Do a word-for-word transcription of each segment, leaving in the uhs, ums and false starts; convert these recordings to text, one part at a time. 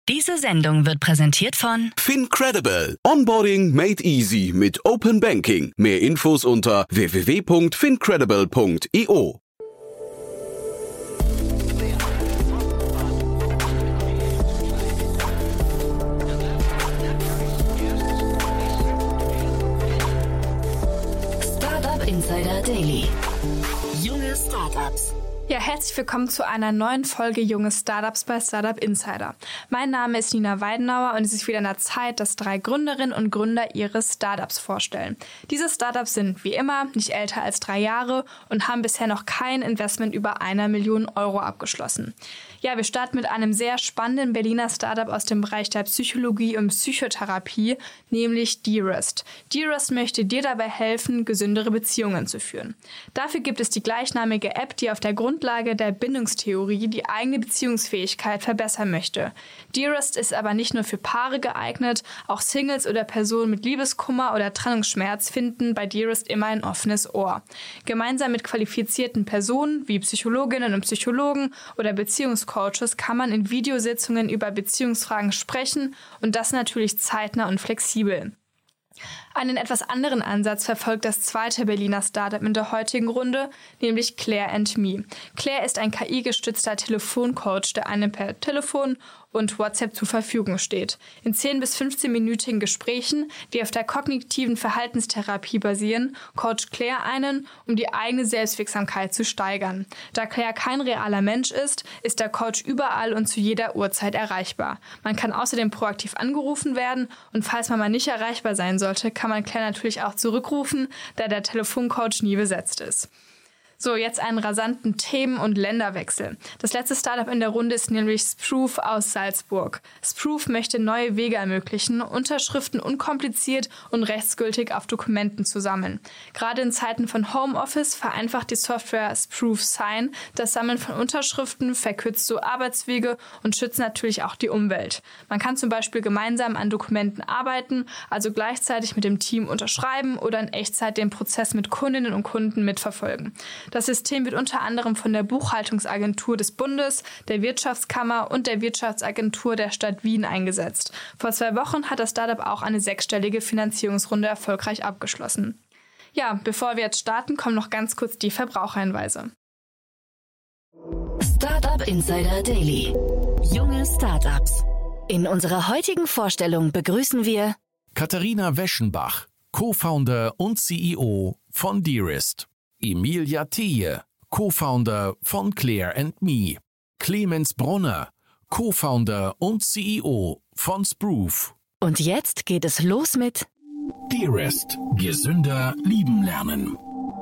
Diese Sendung wird präsentiert von FinCredible. Onboarding made easy mit Open Banking. Mehr Infos unter w w w punkt fincredible punkt i o. Startup Insider Daily. Junge Startups. Ja, herzlich willkommen zu einer neuen Folge Junge Startups bei Startup Insider. Mein Name ist Nina Weidenauer und es ist wieder an der Zeit, dass drei Gründerinnen und Gründer ihre Startups vorstellen. Diese Startups sind wie immer nicht älter als drei Jahre und haben bisher noch kein Investment über einer Million Euro abgeschlossen. Ja, wir starten mit einem sehr spannenden Berliner Startup aus dem Bereich der Psychologie und Psychotherapie, nämlich D-Rest. D-Rest möchte dir dabei helfen, gesündere Beziehungen zu führen. Dafür gibt es die gleichnamige App, die auf der Grundlage der Bindungstheorie die eigene Beziehungsfähigkeit verbessern möchte. D-Rest ist aber nicht nur für Paare geeignet, auch Singles oder Personen mit Liebeskummer oder Trennungsschmerz finden bei D-Rest immer ein offenes Ohr. Gemeinsam mit qualifizierten Personen wie Psychologinnen und Psychologen oder Beziehungscoaches kann man in Videositzungen über Beziehungsfragen sprechen und das natürlich zeitnah und flexibel. Einen etwas anderen Ansatz verfolgt das zweite Berliner Startup in der heutigen Runde, nämlich Claire and Me. Claire ist ein K I-gestützter Telefoncoach, der einem per Telefon und WhatsApp zur Verfügung steht. In zehn bis fünfzehn-minütigen Gesprächen, die auf der kognitiven Verhaltenstherapie basieren, coacht Claire einen, um die eigene Selbstwirksamkeit zu steigern. Da Claire kein realer Mensch ist, ist der Coach überall und zu jeder Uhrzeit erreichbar. Man kann außerdem proaktiv angerufen werden und falls man mal nicht erreichbar sein sollte, kann man Claire natürlich auch zurückrufen, da der Telefoncoach nie besetzt ist. So, jetzt einen rasanten Themen- und Länderwechsel. Das letzte Startup in der Runde ist nämlich Sproof aus Salzburg. Sproof möchte neue Wege ermöglichen, Unterschriften unkompliziert und rechtsgültig auf Dokumenten zu sammeln. Gerade in Zeiten von Homeoffice vereinfacht die Software Sproof Sign das Sammeln von Unterschriften, verkürzt so Arbeitswege und schützt natürlich auch die Umwelt. Man kann zum Beispiel gemeinsam an Dokumenten arbeiten, also gleichzeitig mit dem Team unterschreiben oder in Echtzeit den Prozess mit Kundinnen und Kunden mitverfolgen. Das System wird unter anderem von der Buchhaltungsagentur des Bundes, der Wirtschaftskammer und der Wirtschaftsagentur der Stadt Wien eingesetzt. Vor zwei Wochen hat das Startup auch eine sechsstellige Finanzierungsrunde erfolgreich abgeschlossen. Ja, bevor wir jetzt starten, kommen noch ganz kurz die Verbraucherhinweise. Startup Insider Daily. Junge Startups. In unserer heutigen Vorstellung begrüßen wir Katharina Weschenbach, Co-Founder und C E O von D-Rest. Emilia Theje, Co-Founder von Claire and Me. Clemens Brunner, Co-Founder und C E O von Sproof. Und jetzt geht es los mit D-Rest. Gesünder lieben lernen.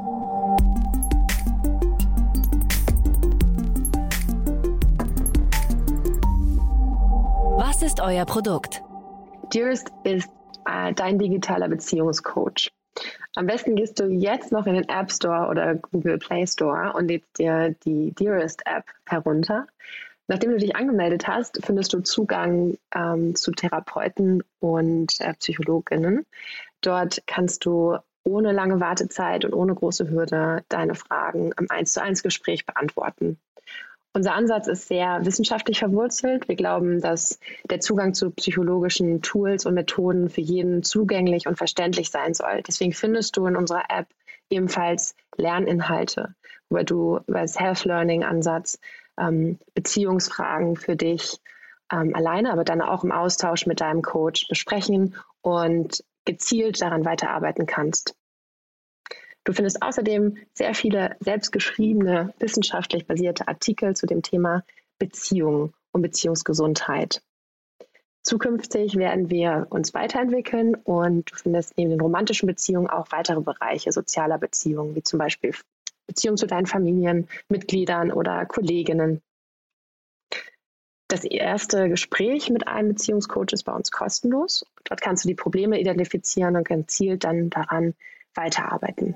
Was ist euer Produkt? D-Rest ist äh, dein digitaler Beziehungscoach. Am besten gehst du jetzt noch in den App Store oder Google Play Store und lädst dir die D-Rest App herunter. Nachdem du dich angemeldet hast, findest du Zugang ähm, zu Therapeuten und äh, Psychologinnen. Dort kannst du ohne lange Wartezeit und ohne große Hürde deine Fragen im eins zu eins Gespräch beantworten. Unser Ansatz ist sehr wissenschaftlich verwurzelt. Wir glauben, dass der Zugang zu psychologischen Tools und Methoden für jeden zugänglich und verständlich sein soll. Deswegen findest du in unserer App ebenfalls Lerninhalte, wo du über das Self-Learning-Ansatz ähm, Beziehungsfragen für dich ähm, alleine, aber dann auch im Austausch mit deinem Coach besprechen und gezielt daran weiterarbeiten kannst. Du findest außerdem sehr viele selbstgeschriebene, wissenschaftlich basierte Artikel zu dem Thema Beziehung und Beziehungsgesundheit. Zukünftig werden wir uns weiterentwickeln und du findest neben den romantischen Beziehungen auch weitere Bereiche sozialer Beziehungen, wie zum Beispiel Beziehungen zu deinen Familienmitgliedern oder Kolleginnen. Das erste Gespräch mit einem Beziehungscoach ist bei uns kostenlos. Dort kannst du die Probleme identifizieren und gezielt dann daran weiterarbeiten.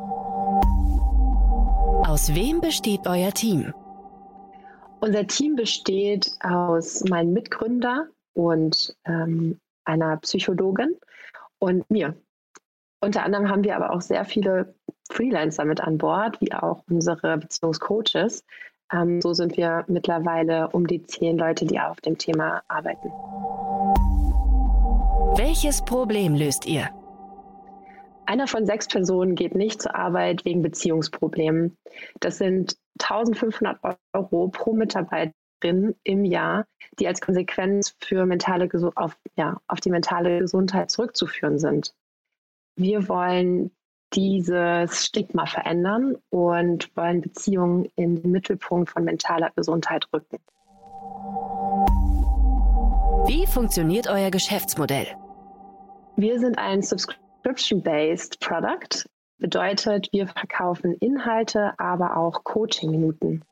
Aus wem besteht euer Team? Unser Team besteht aus meinem Mitgründer und ähm, einer Psychologin und mir. Unter anderem haben wir aber auch sehr viele Freelancer mit an Bord, wie auch unsere Beziehungscoaches. Ähm, so sind wir mittlerweile um die zehn Leute, die auf dem Thema arbeiten. Welches Problem löst ihr? Einer von sechs Personen geht nicht zur Arbeit wegen Beziehungsproblemen. Das sind eintausendfünfhundert Euro pro Mitarbeiterin im Jahr, die als Konsequenz für mentale Gesu- auf, ja, auf die mentale Gesundheit zurückzuführen sind. Wir wollen dieses Stigma verändern und wollen Beziehungen in den Mittelpunkt von mentaler Gesundheit rücken. Wie funktioniert euer Geschäftsmodell? Wir sind ein Subscription-based Product. Bedeutet, wir verkaufen Inhalte, aber auch Coaching-Minuten.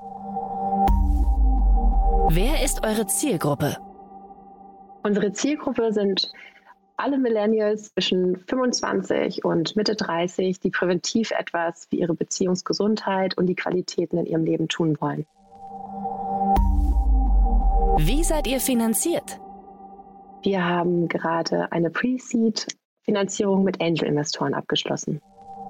Wer ist eure Zielgruppe? Unsere Zielgruppe sind alle Millennials zwischen fünfundzwanzig und Mitte dreißig, die präventiv etwas für ihre Beziehungsgesundheit und die Qualitäten in ihrem Leben tun wollen. Wie seid ihr finanziert? Wir haben gerade eine Pre-Seed-Finanzierung mit Angel-Investoren abgeschlossen.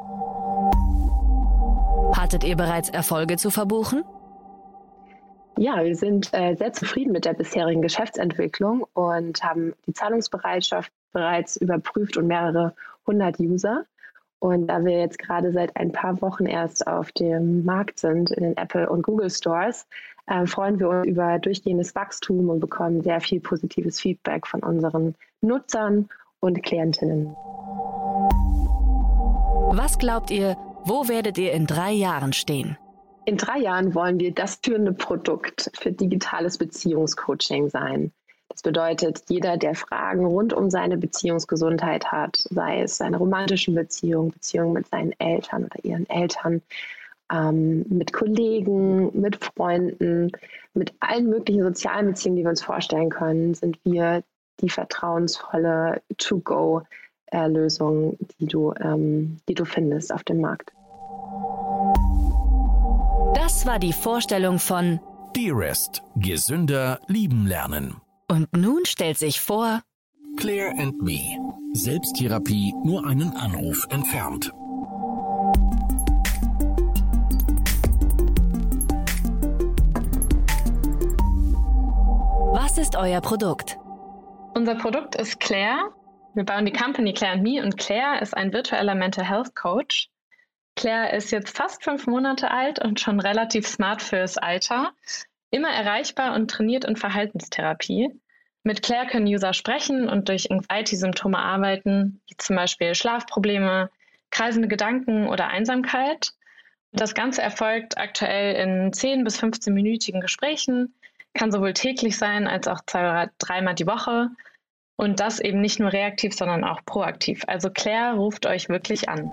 Hattet ihr bereits Erfolge zu verbuchen? Ja, wir sind äh, sehr zufrieden mit der bisherigen Geschäftsentwicklung und haben die Zahlungsbereitschaft bereits überprüft und mehrere hundert User. Und da wir jetzt gerade seit ein paar Wochen erst auf dem Markt sind, in den Apple und Google Stores, äh, freuen wir uns über durchgehendes Wachstum und bekommen sehr viel positives Feedback von unseren Nutzern und Klientinnen. Was glaubt ihr, wo werdet ihr in drei Jahren stehen? In drei Jahren wollen wir das führende Produkt für digitales Beziehungscoaching sein. Das bedeutet, jeder, der Fragen rund um seine Beziehungsgesundheit hat, sei es seine romantischen Beziehungen, Beziehungen mit seinen Eltern oder ihren Eltern, ähm, mit Kollegen, mit Freunden, mit allen möglichen sozialen Beziehungen, die wir uns vorstellen können, sind wir die vertrauensvolle To-Go-Lösung, die du, ähm, die du findest auf dem Markt. Das war die Vorstellung von Dearest. Gesünder lieben lernen. Und nun stellt sich vor Claire and Me. Selbsttherapie nur einen Anruf entfernt. Was ist euer Produkt? Unser Produkt ist Claire. Wir bauen die Company Claire and Me und Claire ist ein virtueller Mental Health Coach. Claire ist jetzt fast fünf Monate alt und schon relativ smart fürs Alter. Immer erreichbar und trainiert in Verhaltenstherapie. Mit Claire können User sprechen und durch Anxiety-Symptome arbeiten, wie zum Beispiel Schlafprobleme, kreisende Gedanken oder Einsamkeit. Das Ganze erfolgt aktuell in zehn bis fünfzehn-minütigen Gesprächen, kann sowohl täglich sein als auch zwei oder dreimal die Woche. Und das eben nicht nur reaktiv, sondern auch proaktiv. Also Claire ruft euch wirklich an.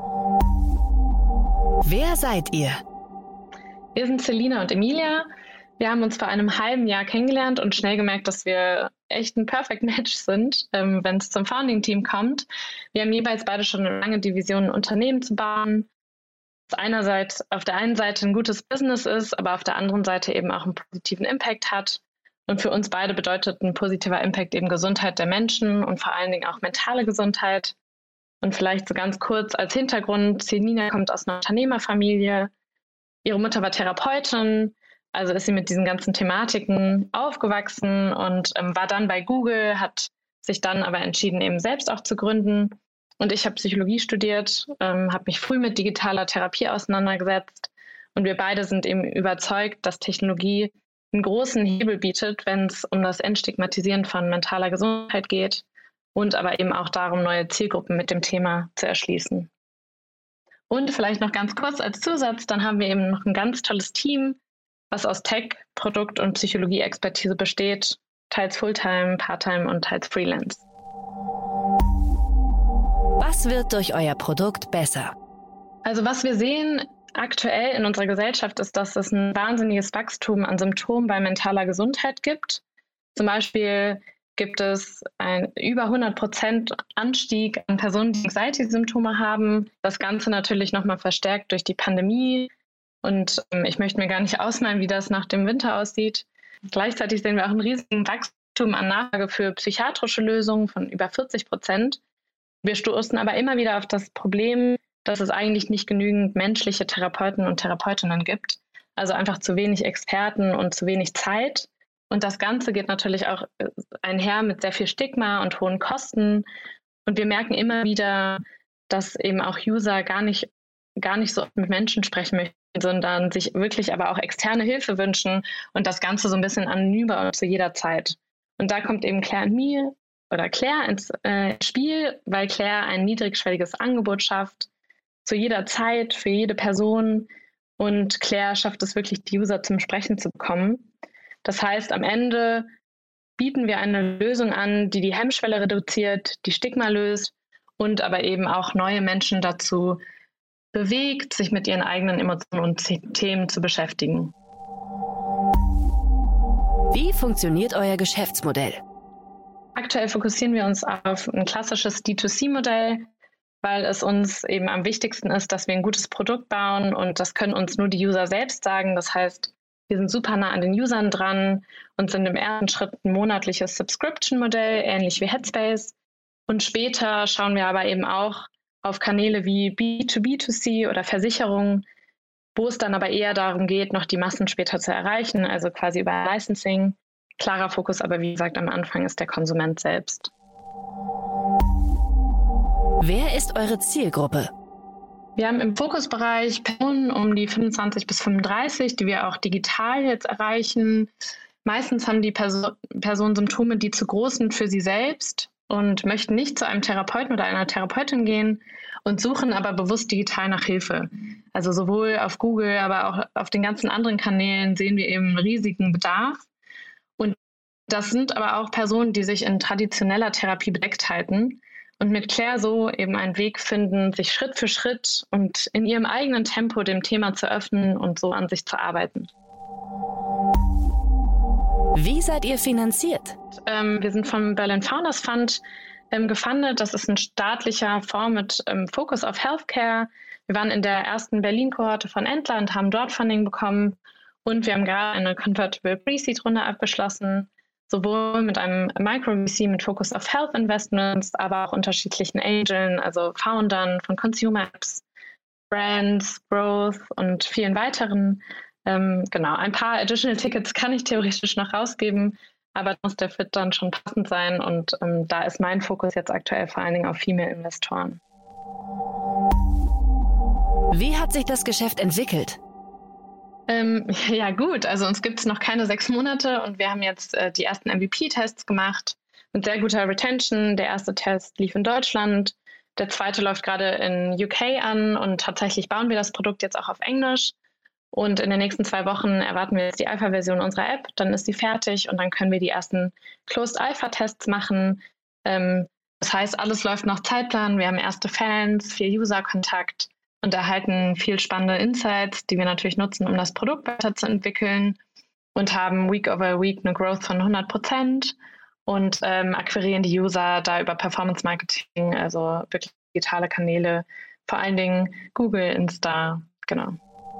Wer seid ihr? Wir sind Selina und Emilia. Wir haben uns vor einem halben Jahr kennengelernt und schnell gemerkt, dass wir echt ein Perfect Match sind, ähm, wenn es zum Founding-Team kommt. Wir haben jeweils beide schon eine lange Division, ein Unternehmen zu bauen, das einerseits auf der einen Seite ein gutes Business ist, aber auf der anderen Seite eben auch einen positiven Impact hat. Und für uns beide bedeutet ein positiver Impact eben Gesundheit der Menschen und vor allen Dingen auch mentale Gesundheit. Und vielleicht so ganz kurz als Hintergrund, Selina kommt aus einer Unternehmerfamilie. Ihre Mutter war Therapeutin, also ist sie mit diesen ganzen Thematiken aufgewachsen und ähm, war dann bei Google, hat sich dann aber entschieden, eben selbst auch zu gründen. Und ich habe Psychologie studiert, ähm, habe mich früh mit digitaler Therapie auseinandergesetzt. Und wir beide sind eben überzeugt, dass Technologie einen großen Hebel bietet, wenn es um das Entstigmatisieren von mentaler Gesundheit geht und aber eben auch darum, neue Zielgruppen mit dem Thema zu erschließen. Und vielleicht noch ganz kurz als Zusatz, dann haben wir eben noch ein ganz tolles Team, was aus Tech, Produkt- und Psychologie-Expertise besteht, teils Fulltime, Parttime und teils Freelance. Was wird durch euer Produkt besser? Also was wir sehen aktuell in unserer Gesellschaft ist, dass es ein wahnsinniges Wachstum an Symptomen bei mentaler Gesundheit gibt. Zum Beispiel gibt es einen über hundert Prozent Anstieg an Personen, die Anxiety-Symptome haben. Das Ganze natürlich nochmal verstärkt durch die Pandemie. Und ähm, ich möchte mir gar nicht ausmalen, wie das nach dem Winter aussieht. Gleichzeitig sehen wir auch einen riesigen Wachstum an Nachfrage für psychiatrische Lösungen von über vierzig Prozent. Wir stoßen aber immer wieder auf das Problem, dass es eigentlich nicht genügend menschliche Therapeuten und Therapeutinnen gibt. Also einfach zu wenig Experten und zu wenig Zeit. Und das Ganze geht natürlich auch einher mit sehr viel Stigma und hohen Kosten. Und wir merken immer wieder, dass eben auch User gar nicht, gar nicht so mit Menschen sprechen möchten, sondern sich wirklich aber auch externe Hilfe wünschen und das Ganze so ein bisschen anonymer und zu jeder Zeit. Und da kommt eben Claire and Me oder Claire ins äh, Spiel, weil Claire ein niedrigschwelliges Angebot schafft, zu jeder Zeit, für jede Person. Und Claire schafft es wirklich, die User zum Sprechen zu bekommen. Das heißt, am Ende bieten wir eine Lösung an, die die Hemmschwelle reduziert, die Stigma löst und aber eben auch neue Menschen dazu bewegt, sich mit ihren eigenen Emotionen und Themen zu beschäftigen. Wie funktioniert euer Geschäftsmodell? Aktuell fokussieren wir uns auf ein klassisches D zwei C-Modell, weil es uns eben am wichtigsten ist, dass wir ein gutes Produkt bauen und das können uns nur die User selbst sagen. Das heißt, wir sind super nah an den Usern dran und sind im ersten Schritt ein monatliches Subscription-Modell, ähnlich wie Headspace. Und später schauen wir aber eben auch auf Kanäle wie B zwei B zwei C oder Versicherungen, wo es dann aber eher darum geht, noch die Massen später zu erreichen, also quasi über Licensing. Klarer Fokus aber, wie gesagt, am Anfang ist der Konsument selbst. Wer ist eure Zielgruppe? Wir haben im Fokusbereich Personen um die fünfundzwanzig bis fünfunddreißig, die wir auch digital jetzt erreichen. Meistens haben die Perso- Personen Symptome, die zu groß sind für sie selbst und möchten nicht zu einem Therapeuten oder einer Therapeutin gehen und suchen aber bewusst digital nach Hilfe. Also sowohl auf Google, aber auch auf den ganzen anderen Kanälen sehen wir eben einen riesigen Bedarf. Und das sind aber auch Personen, die sich in traditioneller Therapie bedeckt halten und mit Claire so eben einen Weg finden, sich Schritt für Schritt und in ihrem eigenen Tempo dem Thema zu öffnen und so an sich zu arbeiten. Wie seid ihr finanziert? Ähm, wir sind vom Berlin Founders Fund ähm, gefundet. Das ist ein staatlicher Fonds mit ähm, Fokus auf Healthcare. Wir waren in der ersten Berlin-Kohorte von Entler und haben dort Funding bekommen. Und wir haben gerade eine Convertible Pre-Seed-Runde abgeschlossen, sowohl mit einem Micro-V C mit Fokus auf Health Investments, aber auch unterschiedlichen Angeln, also Foundern von Consumer Apps, Brands, Growth und vielen weiteren. Ähm, genau, ein paar Additional Tickets kann ich theoretisch noch rausgeben, aber muss der Fit dann schon passend sein und ähm, da ist mein Fokus jetzt aktuell vor allen Dingen auf Female-Investoren. Wie hat sich das Geschäft entwickelt? Ähm, ja gut, also uns gibt es noch keine sechs Monate und wir haben jetzt äh, die ersten M V P-Tests gemacht mit sehr guter Retention. Der erste Test lief in Deutschland, der zweite läuft gerade in U K an und tatsächlich bauen wir das Produkt jetzt auch auf Englisch. Und in den nächsten zwei Wochen erwarten wir jetzt die Alpha-Version unserer App, dann ist sie fertig und dann können wir die ersten Closed-Alpha-Tests machen. Ähm, das heißt, alles läuft nach Zeitplan, wir haben erste Fans, viel User-Kontakt und erhalten viel spannende Insights, die wir natürlich nutzen, um das Produkt weiterzuentwickeln und haben Week over Week eine Growth von hundert Prozent und ähm, akquirieren die User da über Performance-Marketing, also wirklich digitale Kanäle, vor allen Dingen Google, Insta, genau.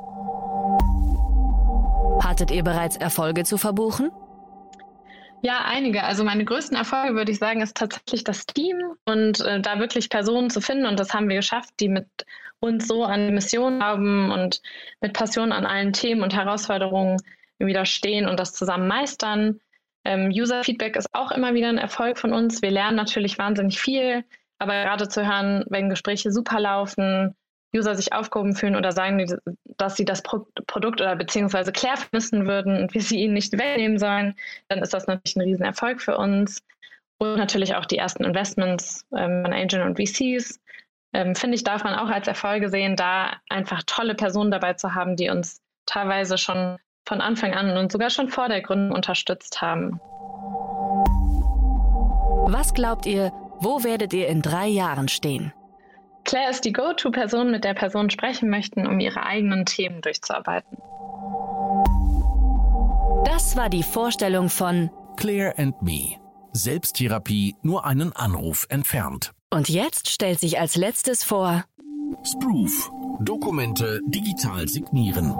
Hattet ihr bereits Erfolge zu verbuchen? Ja, einige. Also meine größten Erfolge, würde ich sagen, ist tatsächlich das Team und äh, da wirklich Personen zu finden. Und das haben wir geschafft, die mit uns so an Mission haben und mit Passion an allen Themen und Herausforderungen wieder stehen und das zusammen meistern. Ähm, User-Feedback ist auch immer wieder ein Erfolg von uns. Wir lernen natürlich wahnsinnig viel, aber gerade zu hören, wenn Gespräche super laufen, User sich aufgehoben fühlen oder sagen, dass sie das Pro- Produkt oder beziehungsweise Claire vermissen würden und wir sie ihnen nicht wegnehmen sollen, dann ist das natürlich ein Riesenerfolg für uns. Und natürlich auch die ersten Investments ähm, von Angel und V Cs. Ähm, finde ich, darf man auch als Erfolge sehen, da einfach tolle Personen dabei zu haben, die uns teilweise schon von Anfang an und sogar schon vor der Gründung unterstützt haben. Was glaubt ihr, wo werdet ihr in drei Jahren stehen? Claire ist die Go-To-Person, mit der Personen sprechen möchten, um ihre eigenen Themen durchzuarbeiten. Das war die Vorstellung von Claire and Me. Selbsttherapie nur einen Anruf entfernt. Und jetzt stellt sich als letztes vor Sproof. Dokumente digital signieren.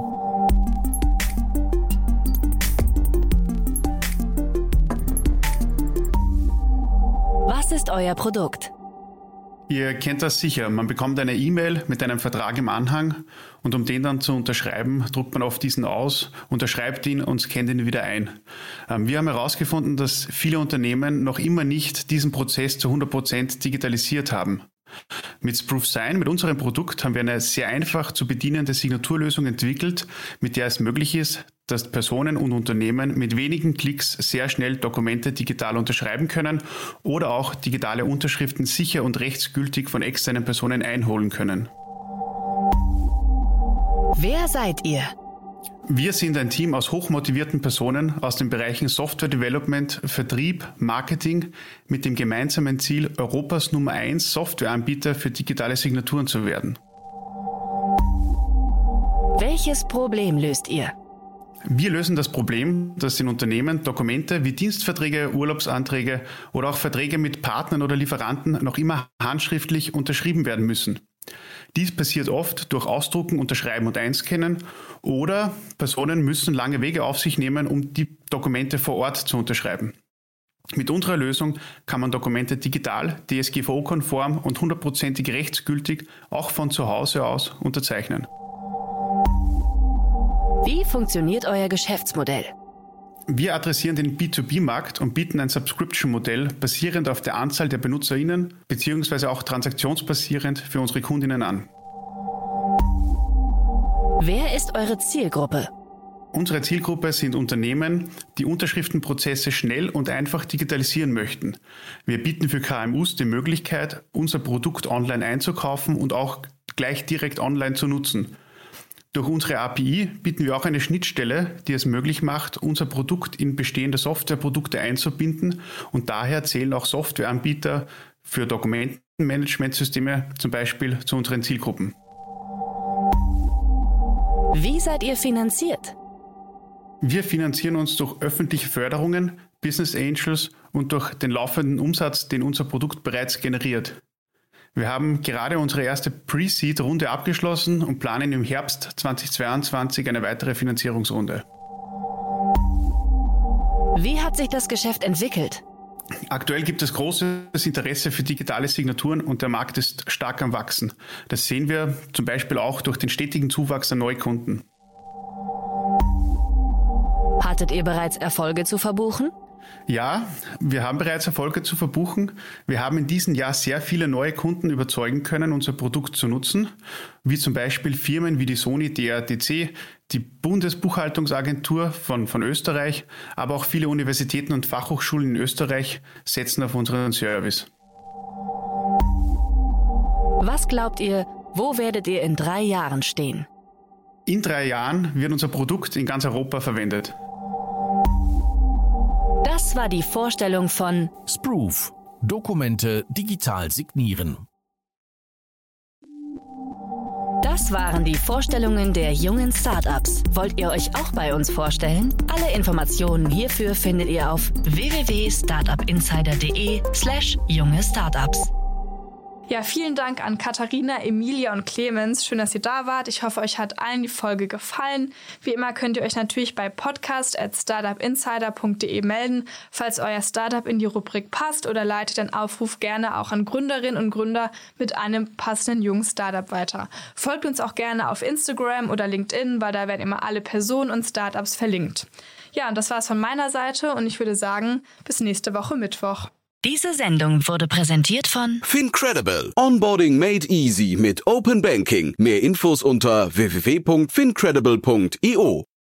Was ist euer Produkt? Ihr kennt das sicher. Man bekommt eine E-Mail mit einem Vertrag im Anhang und um den dann zu unterschreiben, druckt man oft diesen aus, unterschreibt ihn und scannt ihn wieder ein. Wir haben herausgefunden, dass viele Unternehmen noch immer nicht diesen Prozess zu hundert Prozent digitalisiert haben. Mit Sproof Sign, mit unserem Produkt, haben wir eine sehr einfach zu bedienende Signaturlösung entwickelt, mit der es möglich ist, dass Personen und Unternehmen mit wenigen Klicks sehr schnell Dokumente digital unterschreiben können oder auch digitale Unterschriften sicher und rechtsgültig von externen Personen einholen können. Wer seid ihr? Wir sind ein Team aus hochmotivierten Personen aus den Bereichen Software Development, Vertrieb, Marketing mit dem gemeinsamen Ziel, Europas Nummer eins Softwareanbieter für digitale Signaturen zu werden. Welches Problem löst ihr? Wir lösen das Problem, dass in Unternehmen Dokumente wie Dienstverträge, Urlaubsanträge oder auch Verträge mit Partnern oder Lieferanten noch immer handschriftlich unterschrieben werden müssen. Dies passiert oft durch Ausdrucken, Unterschreiben und Einscannen oder Personen müssen lange Wege auf sich nehmen, um die Dokumente vor Ort zu unterschreiben. Mit unserer Lösung kann man Dokumente digital, D S G V O-konform und hundertprozentig rechtsgültig auch von zu Hause aus unterzeichnen. Wie funktioniert euer Geschäftsmodell? Wir adressieren den B zwei B-Markt und bieten ein Subscription-Modell basierend auf der Anzahl der BenutzerInnen bzw. auch transaktionsbasierend für unsere Kundinnen an. Wer ist eure Zielgruppe? Unsere Zielgruppe sind Unternehmen, die Unterschriftenprozesse schnell und einfach digitalisieren möchten. Wir bieten für K M Us die Möglichkeit, unser Produkt online einzukaufen und auch gleich direkt online zu nutzen. Durch unsere A P I bieten wir auch eine Schnittstelle, die es möglich macht, unser Produkt in bestehende Softwareprodukte einzubinden und daher zählen auch Softwareanbieter für Dokumentenmanagementsysteme zum Beispiel zu unseren Zielgruppen. Wie seid ihr finanziert? Wir finanzieren uns durch öffentliche Förderungen, Business Angels und durch den laufenden Umsatz, den unser Produkt bereits generiert. Wir haben gerade unsere erste Pre-Seed-Runde abgeschlossen und planen im Herbst zweitausendzweiundzwanzig eine weitere Finanzierungsrunde. Wie hat sich das Geschäft entwickelt? Aktuell gibt es großes Interesse für digitale Signaturen und der Markt ist stark am Wachsen. Das sehen wir zum Beispiel auch durch den stetigen Zuwachs an Neukunden. Hattet ihr bereits Erfolge zu verbuchen? Ja, wir haben bereits Erfolge zu verbuchen. Wir haben in diesem Jahr sehr viele neue Kunden überzeugen können, unser Produkt zu nutzen, wie zum Beispiel Firmen wie die Sony D R T C, die Bundesbuchhaltungsagentur von, von Österreich, aber auch viele Universitäten und Fachhochschulen in Österreich setzen auf unseren Service. Was glaubt ihr, wo werdet ihr in drei Jahren stehen? In drei Jahren wird unser Produkt in ganz Europa verwendet. Das war die Vorstellung von Sproof. Dokumente digital signieren. Das waren die Vorstellungen der jungen Startups. Wollt ihr euch auch bei uns vorstellen? Alle Informationen hierfür findet ihr auf w w w punkt startupinsider punkt de slash junge Startups. Ja, vielen Dank an Katharina, Emilia und Clemens. Schön, dass ihr da wart. Ich hoffe, euch hat allen die Folge gefallen. Wie immer könnt ihr euch natürlich bei podcast at startupinsider punkt de melden, falls euer Startup in die Rubrik passt, oder leitet den Aufruf gerne auch an Gründerinnen und Gründer mit einem passenden jungen Startup weiter. Folgt uns auch gerne auf Instagram oder LinkedIn, weil da werden immer alle Personen und Startups verlinkt. Ja, und das war's von meiner Seite und ich würde sagen, bis nächste Woche Mittwoch. Diese Sendung wurde präsentiert von FinCredible. Onboarding made easy mit Open Banking. Mehr Infos unter w w w punkt fincredible punkt i o.